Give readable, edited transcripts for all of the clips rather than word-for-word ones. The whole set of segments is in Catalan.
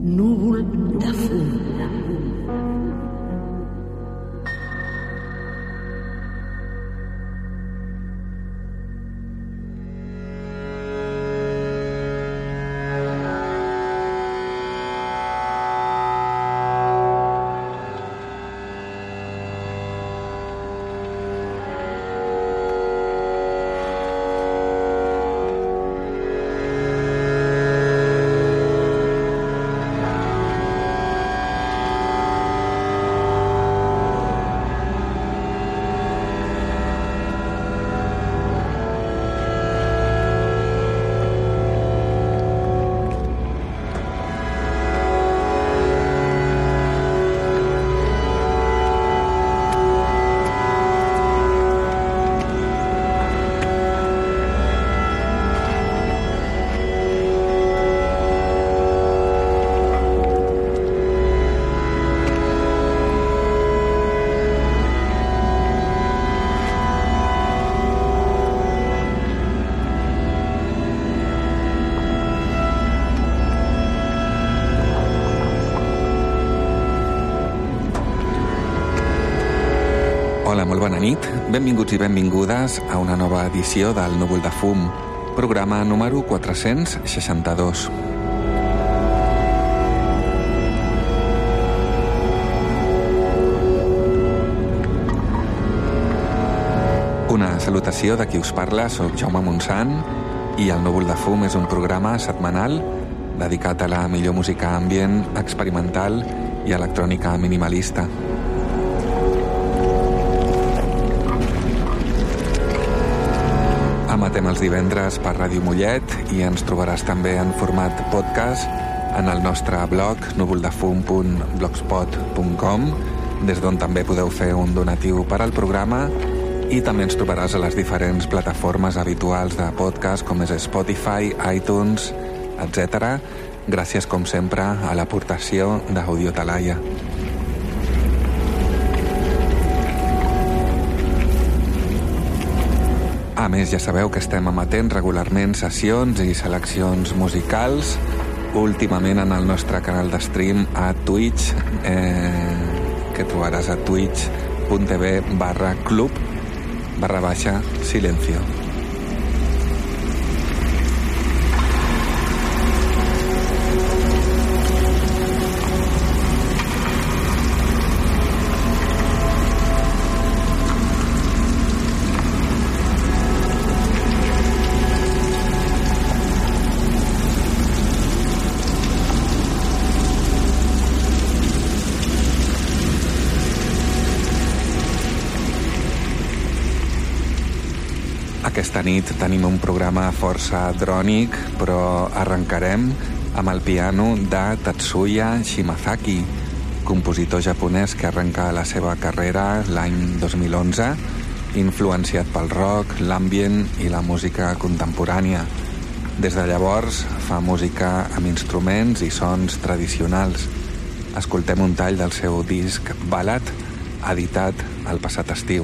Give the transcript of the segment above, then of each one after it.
Núvol de fum. Hola, molt bona nit. Benvinguts i benvingudes a una nova edició del Núvol de Fum, programa número 462. Una salutació de qui us parla, soc Jaume Montsant i el Núvol de Fum és un programa setmanal dedicat a la millor música ambient, experimental i electrònica minimalista. Emetem els divendres per Ràdio Mollet i ens trobaràs també en format podcast en el nostre blog núvoldefum.blogspot.com, des d'on també podeu fer un donatiu per al programa, i també ens trobaràs a les diferents plataformes habituals de podcast com és Spotify, iTunes, etc. Gràcies, com sempre, a l'aportació d'Audio Talaia. A més, ja sabeu que estem emetent regularment sessions i seleccions musicals, últimament en el nostre canal de stream a Twitch, que trobaràs a twitch.tv/club/silencio. Aquesta nit tenim un programa força drònic, però arrencarem amb el piano de Tatsuya Shimazaki, compositor japonès que arrenca la seva carrera l'any 2011, influenciat pel rock, l'ambient i la música contemporània. Des de llavors fa música amb instruments i sons tradicionals. Escoltem un tall del seu disc Ballad, editat el passat estiu.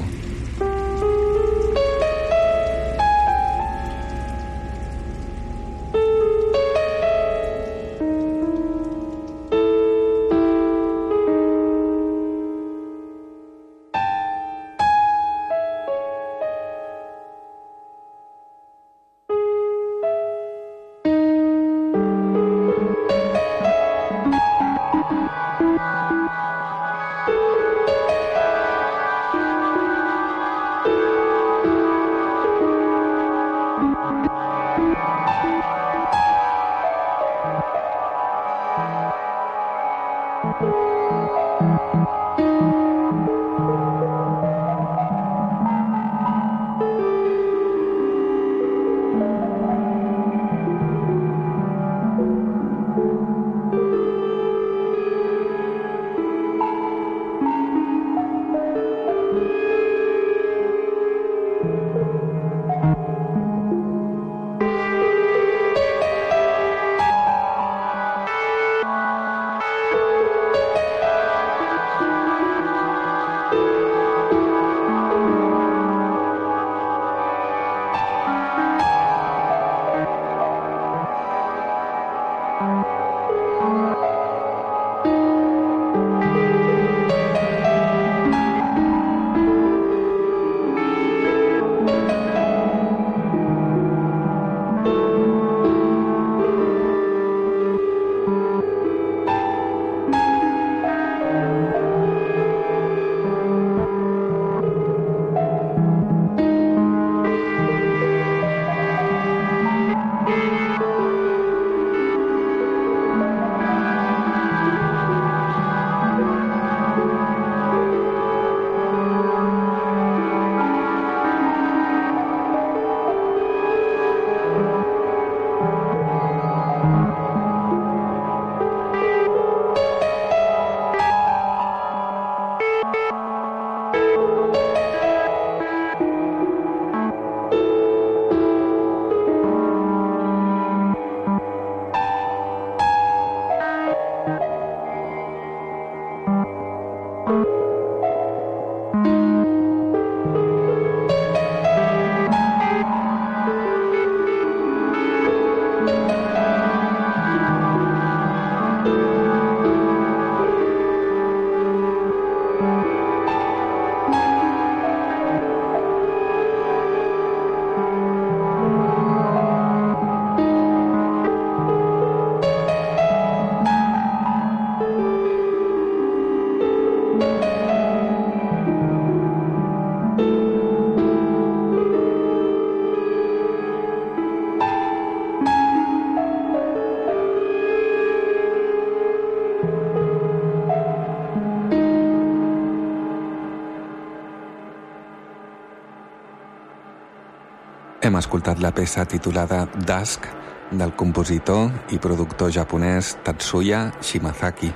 Hem escoltat la peça titulada Dusk del compositor i productor japonès Tatsuya Shimazaki.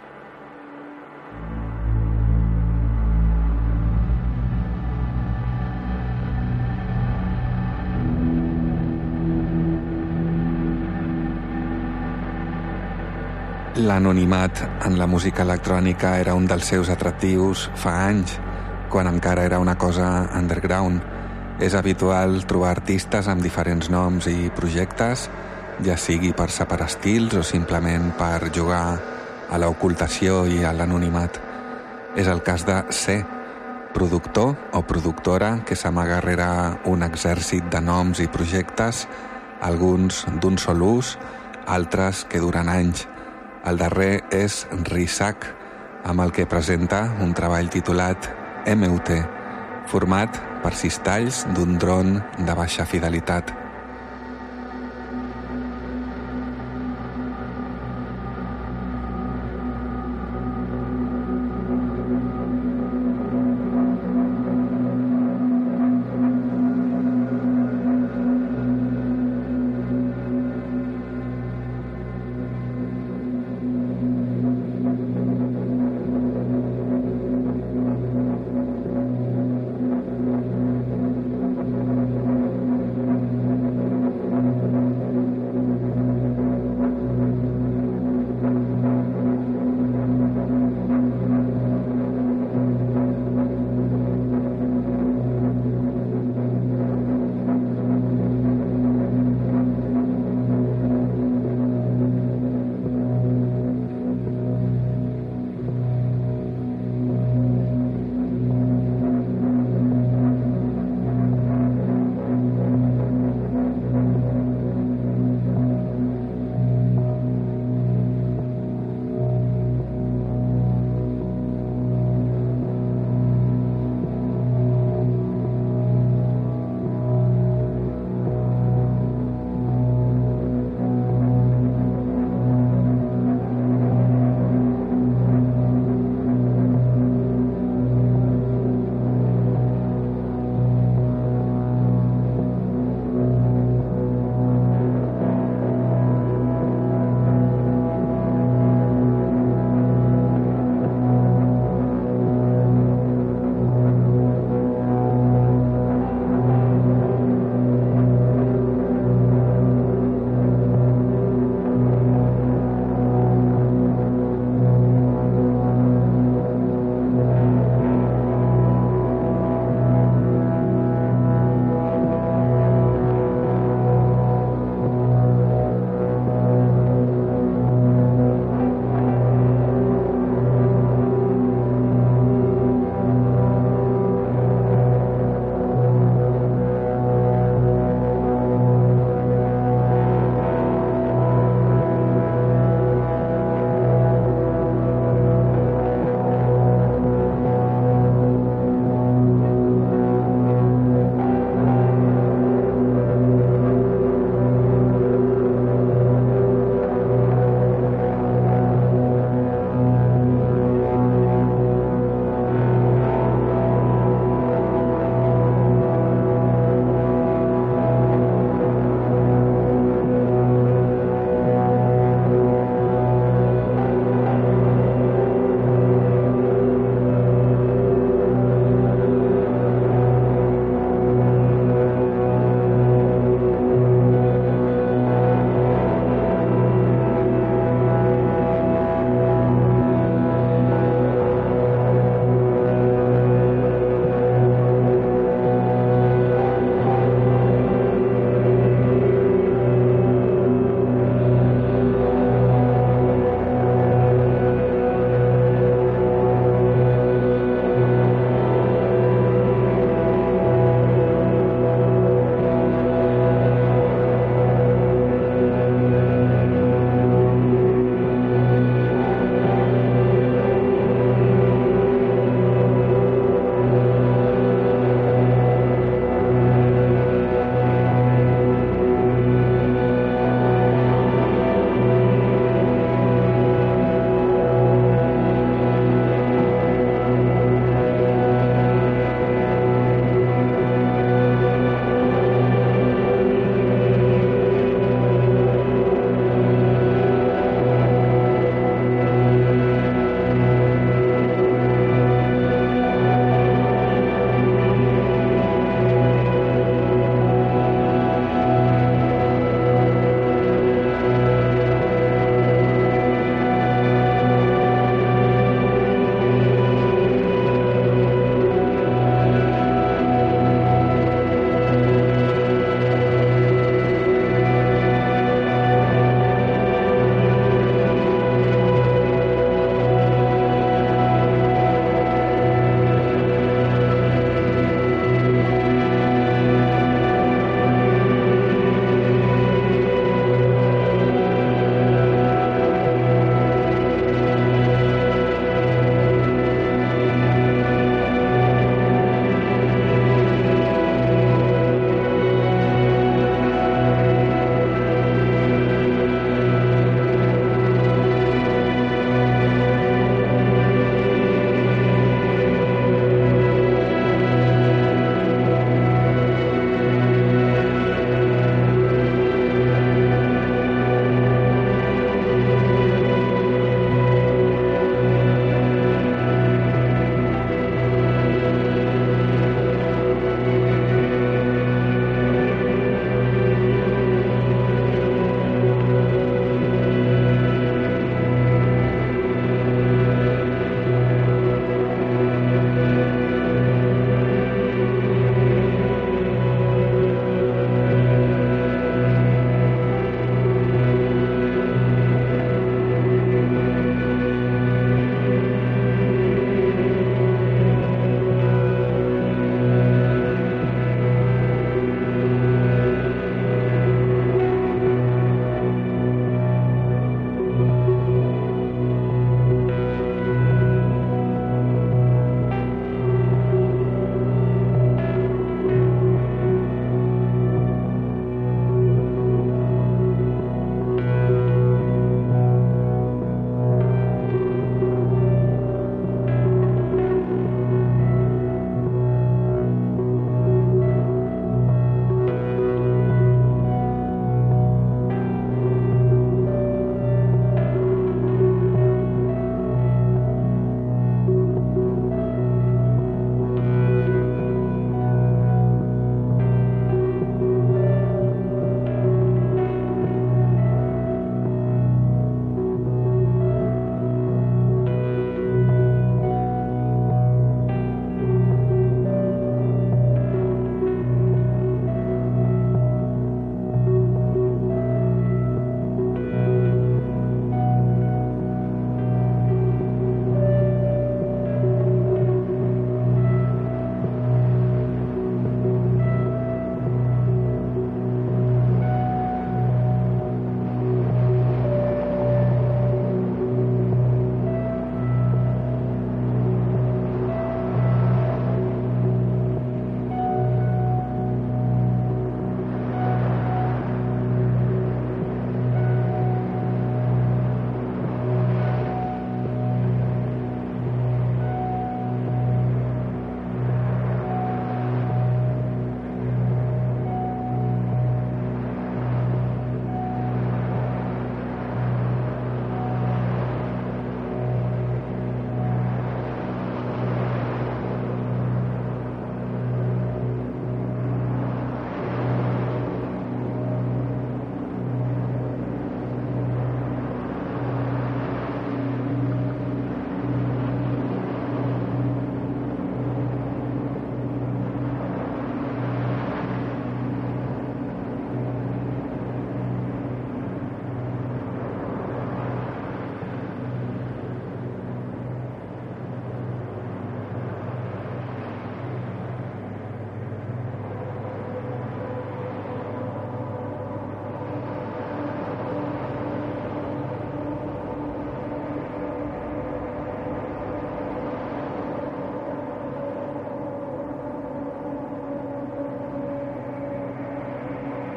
L'anonimat en la música electrònica era un dels seus atractius fa anys, quan encara era una cosa underground. És habitual trobar artistes amb diferents noms i projectes, ja sigui per separar estils o simplement per jugar a l'ocultació i a l'anonimat. És el cas de C, productor o productora que s'amaga rere un exèrcit de noms i projectes, alguns d'un sol ús, altres que duren anys. El darrer és Risak, amb el que presenta un treball titulat MUT, format per 6 talls d'un dron de baixa fidelitat.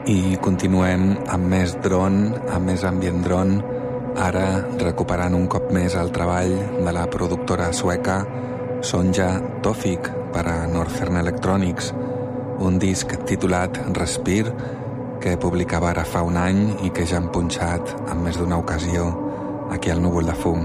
I continuem amb més drone, amb més ambient drone, ara recuperant un cop més el treball de la productora sueca Sonja Tofik per a Northern Electronics, un disc titulat Respir que publicava ara fa un any i que ja han punxat en més d'una ocasió aquí al Núvol de Fum.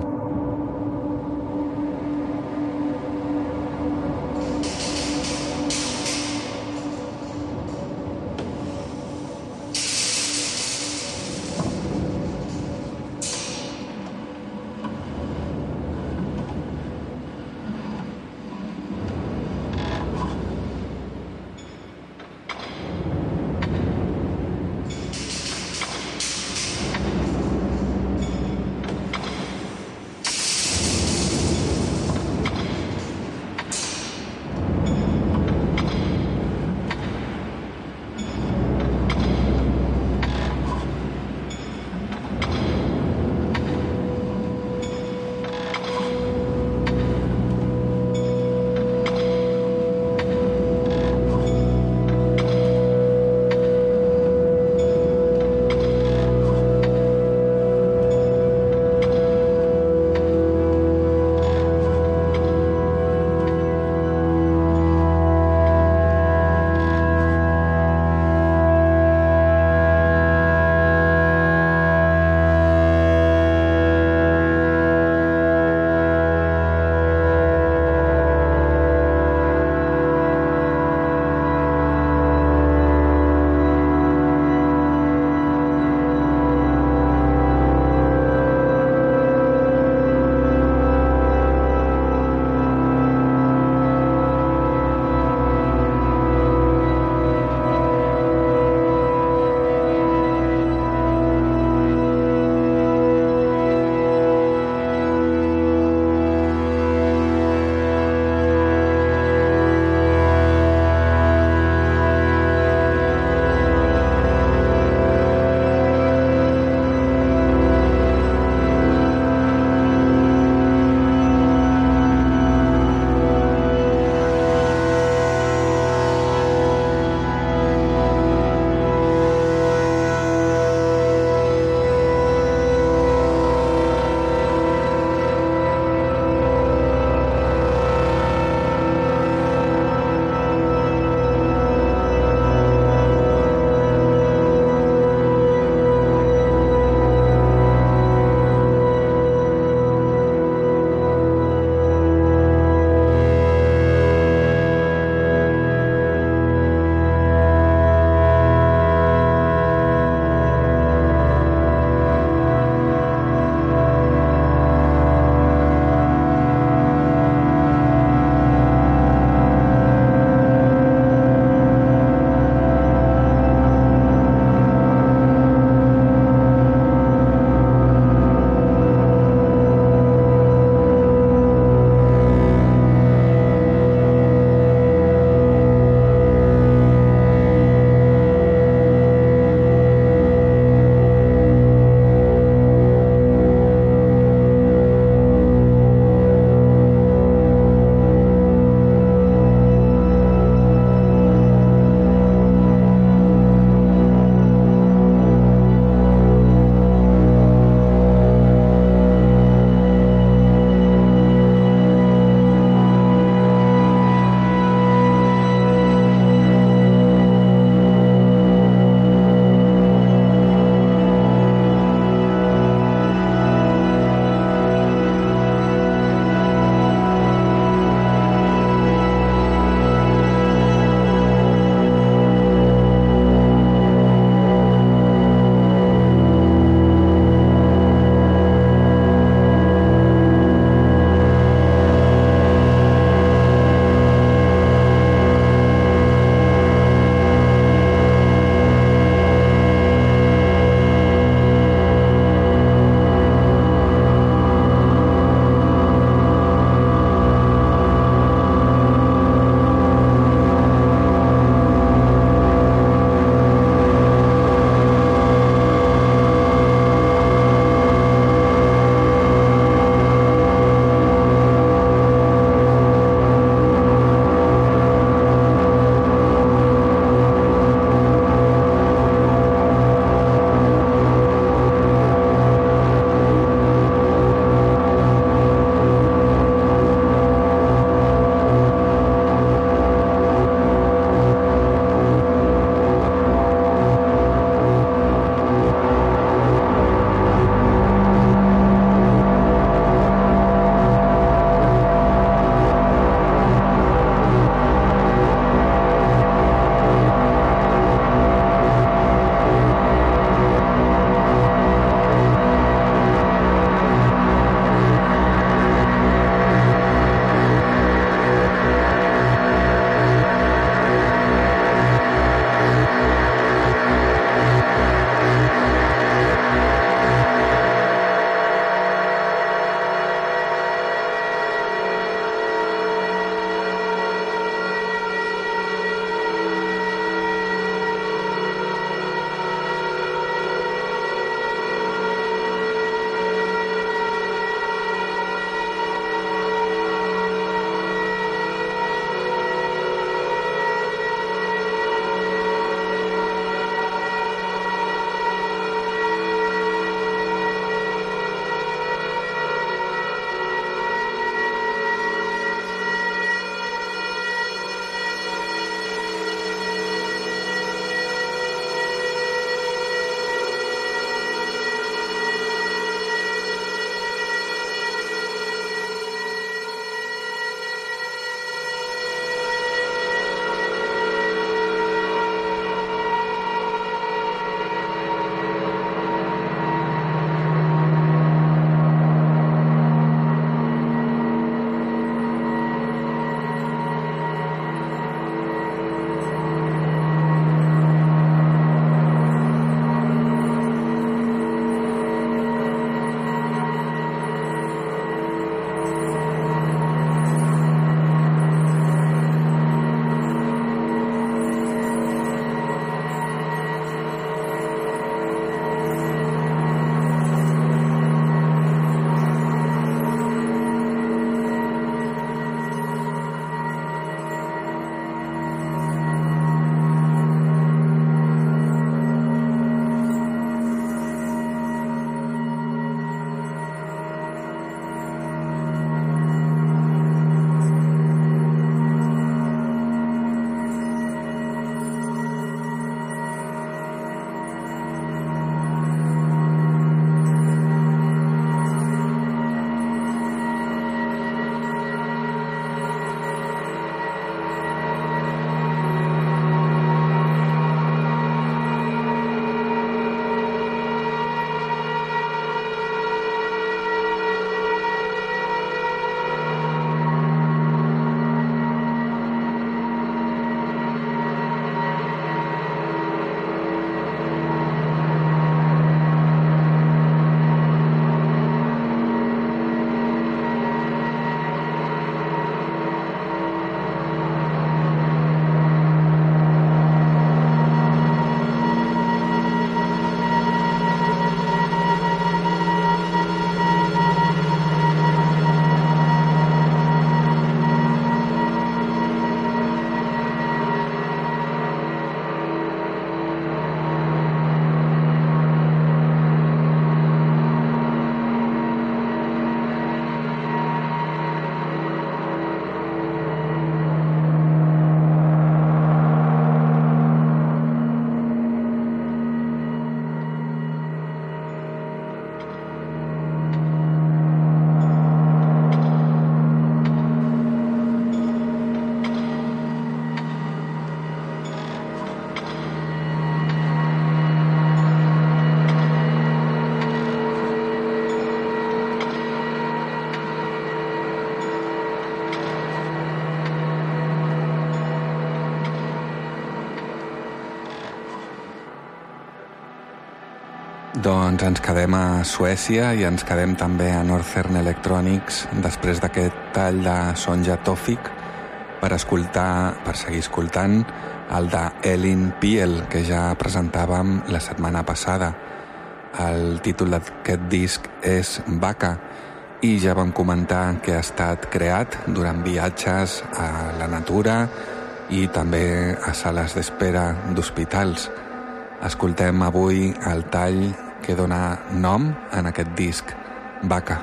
Doncs ens quedem a Suècia i ens quedem també a Northern Electronics després d'aquest tall de Sonja Tofik per seguir escoltant el de Elin Piel, que ja presentàvem la setmana passada. El títol d'aquest disc és Vaca i ja vam comentar que ha estat creat durant viatges a la natura i també a sales d'espera d'hospitals. Escoltem avui el tall que dona nom en aquest disc, Vaca.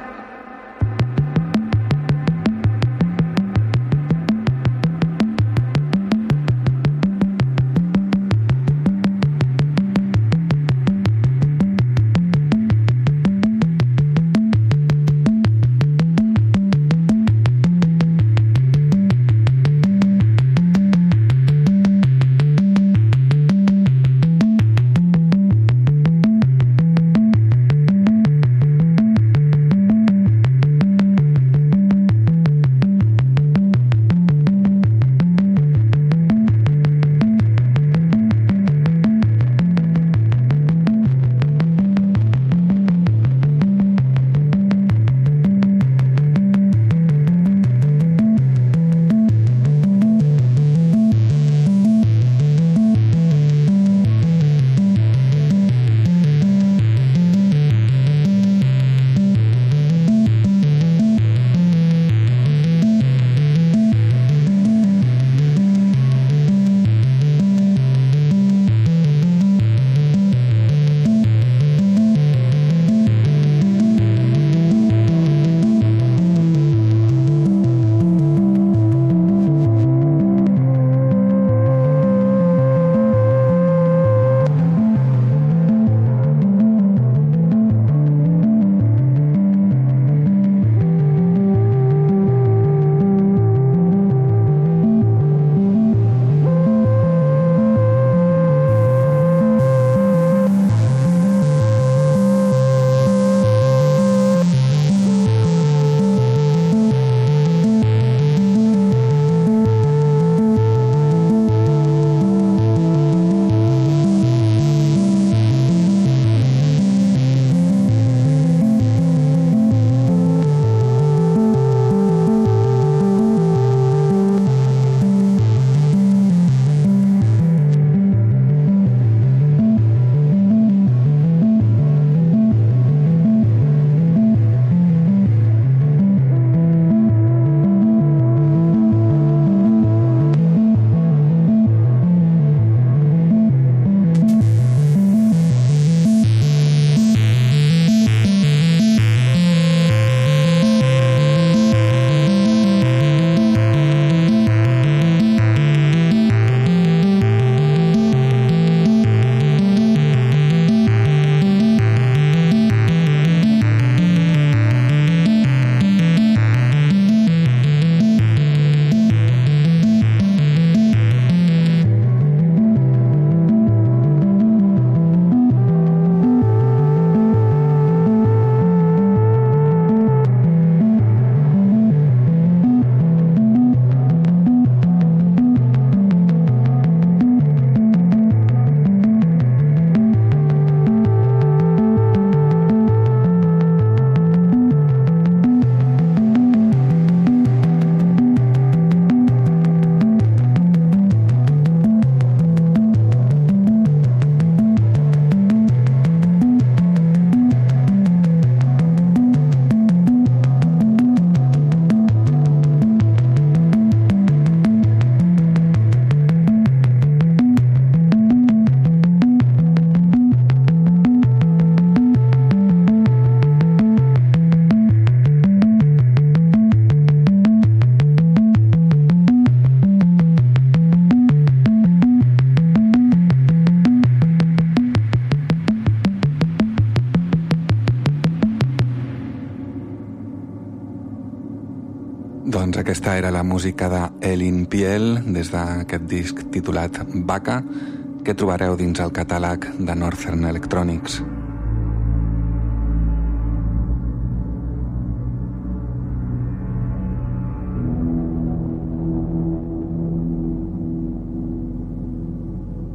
Doncs aquesta era la música d'Elin Piel des d'aquest disc titulat Vaca, que trobareu dins el catàleg de Northern Electronics.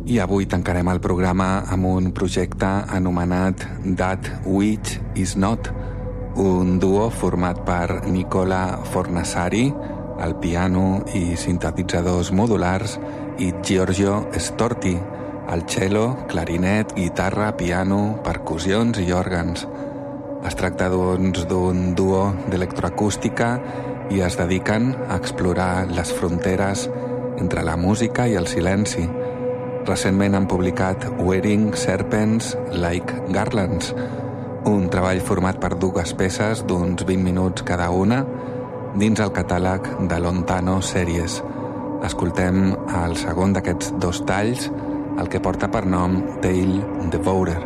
I avui tancarem el programa amb un projecte anomenat That Which Is Not, un duo format per Nicola Fornassari, al piano i sintetitzadors modulars, i Giorgio Storti, al cello, clarinet, guitarra, piano, percussions i òrgans. Es tracta d'un duo d'electroacústica i es dediquen a explorar les fronteres entre la música i el silenci. Recentment han publicat Wearing Serpents Like Garlands, un treball format per dues peces d'uns 20 minuts cada una dins el catàleg de Lontano Series. Escoltem el segon d'aquests dos talls, el que porta per nom Tail Devourer.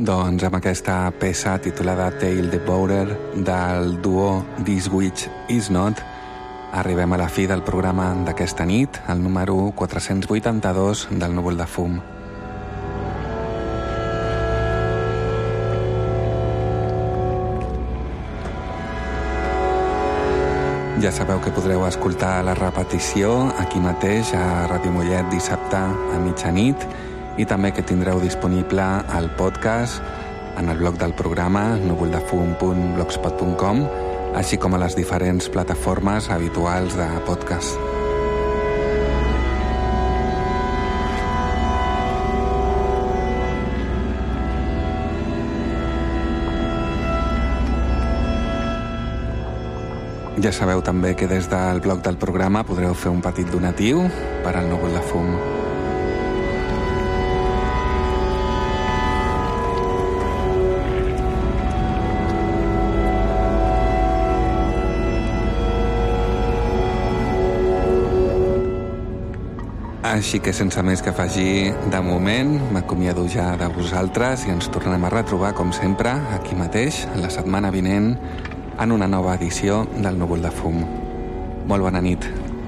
Doncs amb aquesta peça titulada Tail the Boater del duo This Witch Is Not arribem a la fi del programa d'aquesta nit, el número 482 del Núvol de Fum. Ja sabeu que podreu escoltar la repetició aquí mateix a Ràdio Mollet dissabte a mitjanit i també que tindreu disponible el podcast en el blog del programa núvoldefum.blogspot.com, així com a les diferents plataformes habituals de podcast. Ja sabeu també que des del blog del programa podreu fer un petit donatiu per al Núvol de Fum. Així que sense més que afegir, de moment m'acomiado ja de vosaltres i ens tornem a retrobar, com sempre, aquí mateix, la setmana vinent, en una nova edició del Núvol de Fum. Molt bona nit.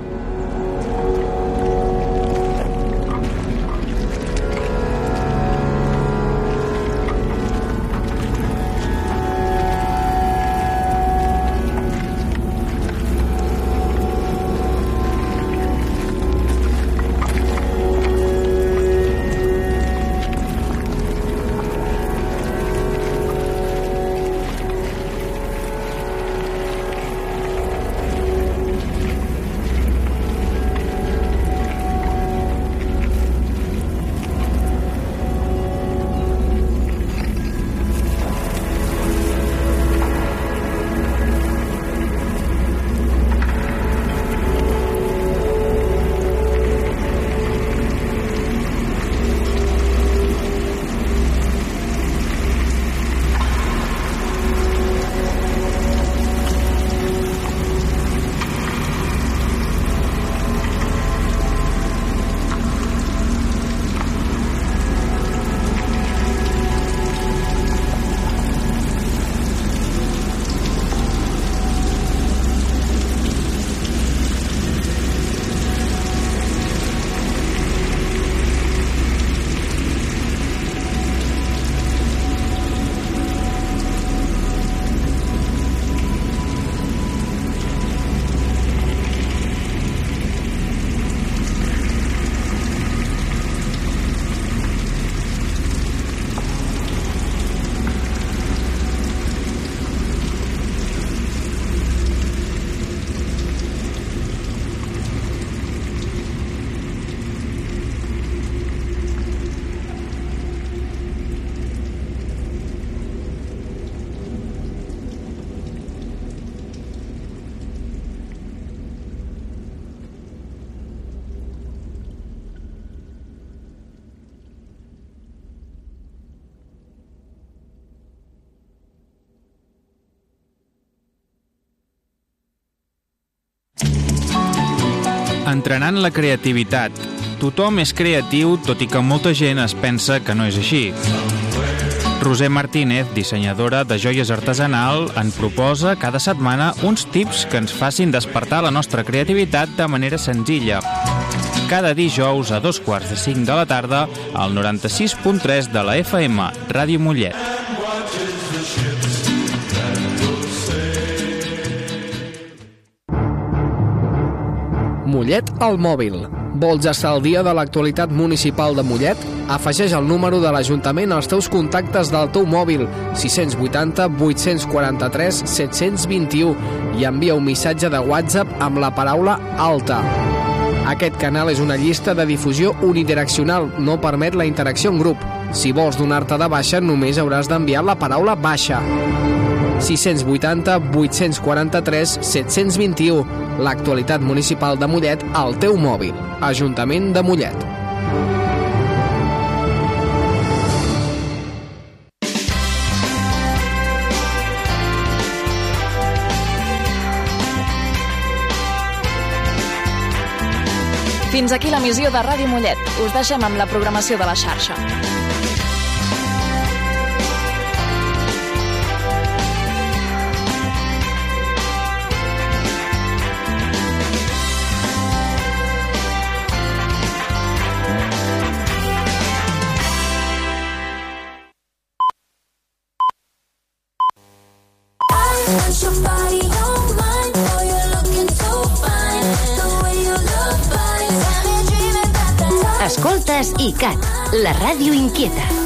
Entrenant la creativitat. Tothom és creatiu, tot i que molta gent es pensa que no és així. Roser Martínez, dissenyadora de joies artesanal, en proposa cada setmana uns tips que ens facin despertar la nostra creativitat de manera senzilla. Cada dijous a 4:45 de la tarda al 96.3 de la FM, Ràdio Mollet. Mollet al mòbil. Vols estar al dia de l'actualitat municipal de Mollet? Afegeix el número de l'Ajuntament als teus contactes del teu mòbil 680 843 721 i envia un missatge de WhatsApp amb la paraula alta. Aquest canal és una llista de difusió unidireccional, no permet la interacció en grup. Si vols donar-te de baixa, només hauràs d'enviar la paraula baixa. 680 843 721. L'actualitat municipal de Mollet al teu mòbil. Ajuntament de Mollet. Fins aquí l'emissió de Ràdio Mollet. Us deixem amb la programació de la xarxa. Escoltes ICAT, la ràdio inquieta.